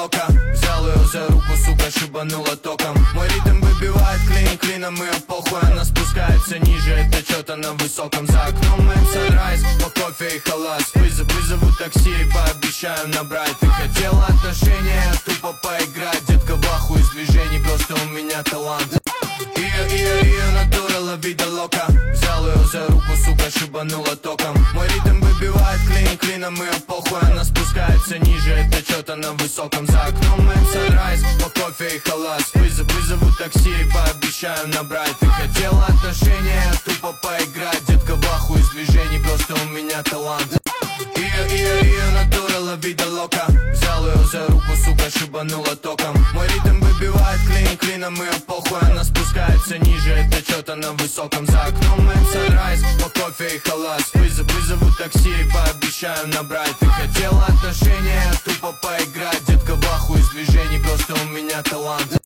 лока. Взял ее за руку, сука, шибанула током. Мой ритм выбивает клин, клином ее похуй. Она спускается ниже, это что-то на высоком. За окном мэн санрайз, по кофе и халат. Вызову такси и пообещаю набрать. Ты хотела отношения, тупо поиграть. Детка в ахуе из движений, просто у меня талант. Ее натура ла вида лока. Взял ее за руку, сука, шибанула током. Мой ритм выбивает клин, клином ее похуй. Она спускается ниже, это что-то на высоком. За окном мэн санрайз, по кофе и халат. Вызову такси и пообещаю набрать. Ты хотела отношения, тупо поиграть. Детка в ахуе из движений, просто у меня талант. Ее натура ла вида лока. Взял ее за руку, сука, шибанула током. Мой ритм выбивает клин, клином ее похуй. Она спускается ниже, это что-то на высоком. За окном мэн санрайз, по кофе и халат. Вызову такси и пообещаю набрать. Ты хотела отношения, тупо поиграть. Детка в ахуе из движений, просто у меня талант.